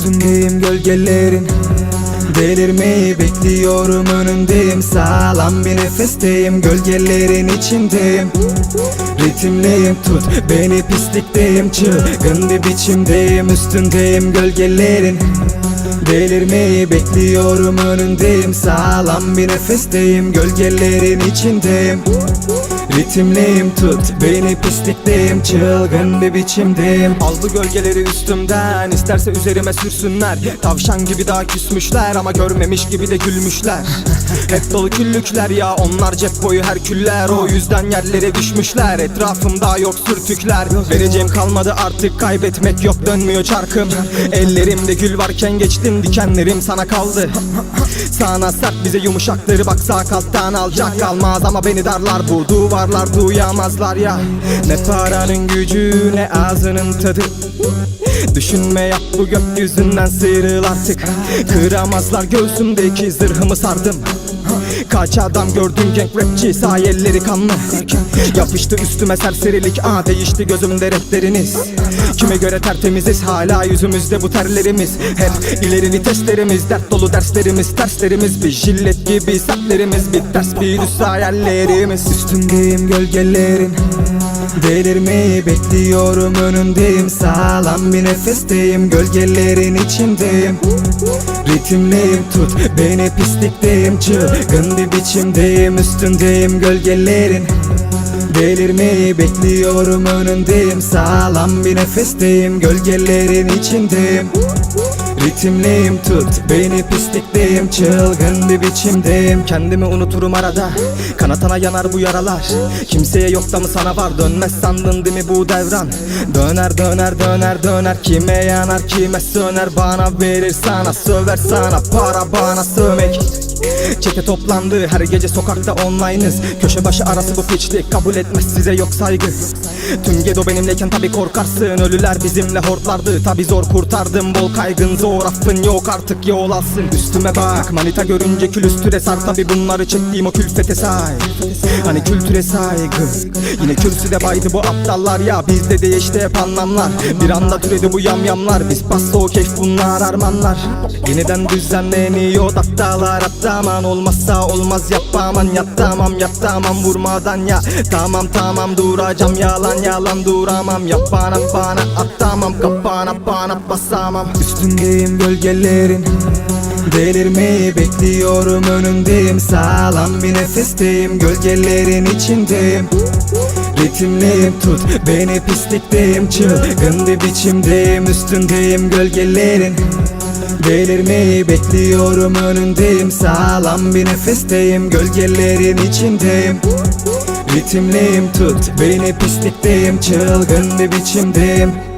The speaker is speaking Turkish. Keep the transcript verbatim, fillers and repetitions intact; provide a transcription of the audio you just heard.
Üstündeyim gölgelerin, delirmeyi bekliyorum önündeyim. Sağlam bir nefesteyim, gölgelerin içindeyim. Ritimliyim, tut beni pislikteyim. Çılgın bir biçimdeyim, üstündeyim gölgelerin, delirmeyi bekliyorum önündeyim. Sağlam bir nefesteyim, gölgelerin içindeyim. Ritimliyim, tut beni pislikteyim. Çılgın bir biçimdeyim. Aldı gölgeleri üstümden, isterse üzerime sürsünler. Tavşan gibi daha küsmüşler ama görmemiş gibi de gülmüşler. Hep dolu küllükler ya, onlar cep boyu herküller. O yüzden yerlere düşmüşler, etrafımda yok sürtükler. Vereceğim kalmadı artık, kaybetmek yok, dönmüyor çarkım. Ellerimde gül varken geçtin, dikenlerim sana kaldı. Sana sert, bize yumuşakları bak sağ kalpten alacak. Kalmaz ama beni darlar bu duvarlar, duyamazlar ya. Ne paranın gücü ne ağzının tadı. Düşünme yap, bu gökyüzünden sıyrıl artık. Kıramazlar, göğsümdeki zırhımı sardım. Kaç adam gördüm genk rapçi, sağ elleri kanlı. Yapıştı üstüme serserilik, aa değişti gözümde renkleriniz. Kime göre tertemiziz, hala yüzümüzde bu terlerimiz. Hep ileri viteslerimiz, dert dolu derslerimiz. Terslerimiz bir jillet gibi, sertlerimiz bir ters bir düz hayallerimiz. Üstündeyim gölgelerin, delirmeyi bekliyorum önündeyim. Sağlam bir nefesteyim, gölgelerin içindeyim. Ritimliyim, tut beni pislikteyim. Çılgın bir biçimdeyim, üstündeyim gölgelerin, delirmeyi bekliyorum önündeyim. Sağlam bir nefesteyim, gölgelerin içindeyim. Ritimliyim, tut beni pislikteyim. Çılgın bir biçimdeyim. Kendimi unuturum arada, kanatana yanar bu yaralar. Kimseye yok da mı sana var, dönmez sandın değil mi bu devran? Döner döner döner döner, kime yanar kime söner. Bana verir sana söver, sana para bana sövmek. Çete toplandı, her gece sokakta online'ız. Köşe başı arası bu piçlik, kabul etmez size yok saygı. Tüm gedo benimleyken tabi korkarsın, ölüler bizimle hortlardı. Tabi zor kurtardım, bol kaygın zor affın yok artık, yol alsın. Üstüme bak, manita görünce külüstüre sar. Tabi bunları çektiğim o külfete say. Hani kültüre saygı, yine kürsüde baydı bu aptallar ya. Bizde değişti hep anlamlar, bir anda türedi bu yamyamlar. Biz pasta o keyif, bunlar armanlar. Yeniden düzenleniyor daktalar, hatta aman olmazsa olmaz, yap aman yap tamam yap tamam vurmadan ya. Tamam tamam duracağım, yalan yalan duramam. Yap bana bana at tamam, kapana bana basamam. Üstündeyim gölgelerin, delirmeyi bekliyorum önündeyim. Sağlam bir nefesteyim, gölgelerin içindeyim. Ritimliyim, tut beni pislikteyim. Çılgın bir biçimdeyim, üstündeyim gölgelerin, delirmeyi bekliyorum önündeyim. Sağlam bir nefesteyim, gölgelerin içindeyim. Ritimliyim, tut beni pislikteyim. Çılgın bir biçimdeyim.